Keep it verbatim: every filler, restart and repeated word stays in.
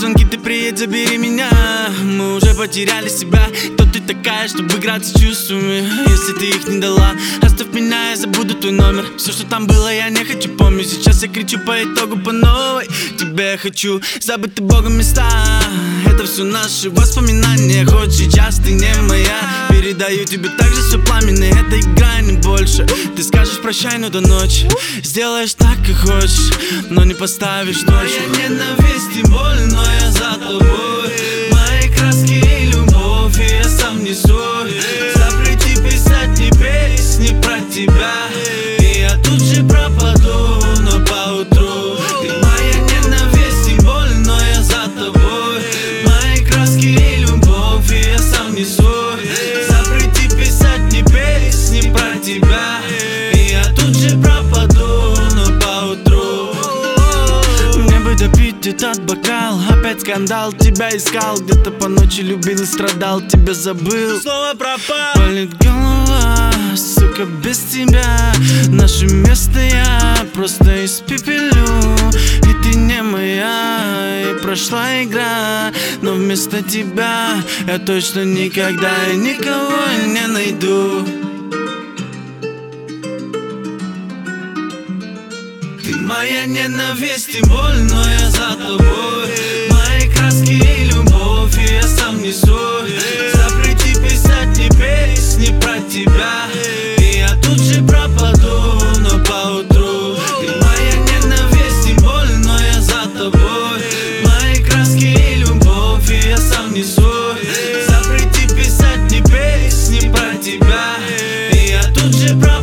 звонки, ты приедь, забери меня. Мы уже потеряли себя. Кто ты такая, чтобы играть с чувствами? Если ты их не дала, оставь меня, я забуду твой номер. Все, что там было, я не хочу помнить. Сейчас я кричу по итогу по новой. Тебя я хочу, забыты Богом места. Это все наши воспоминания. Хоть сейчас ты не моя, передаю тебе также все пламенное. Это игра, не больше. Ты скажешь прощай, но до ночи сделаешь так, как хочешь, но не поставишь точку. Моя ненависть и боль, но я за тобой. Мои краски и любовь, и я сам несу. Запрети писать мне песни про тебя, и я тут же пропаду, но поутру. Ты моя ненависть и боль, но я за тобой. Мои краски и любовь, и я сам несу. Запрети писать мне песни про тебя, и я тут же пропаду, но поутру. Мне бы допить этот бокал. Опять скандал, тебя искал. Где-то по ночи любил и страдал, тебя забыл, Снова пропал. болит голова, сука, без тебя. Наше место я просто испепелю. И ты не моя, и прошла игра. Но вместо тебя я точно никогда и никого не найду. Ты моя ненависть и боль, но я за тобой. Мои краски и любовь, и я сам несу. Запрети писать мне песни про тебя, и я тут же пропаду, но поутру. Ты моя ненависть и боль, но я за тобой. Мои краски и любовь, и я сам несу. Запрети писать мне песни про тебя, и я тут же пропаду.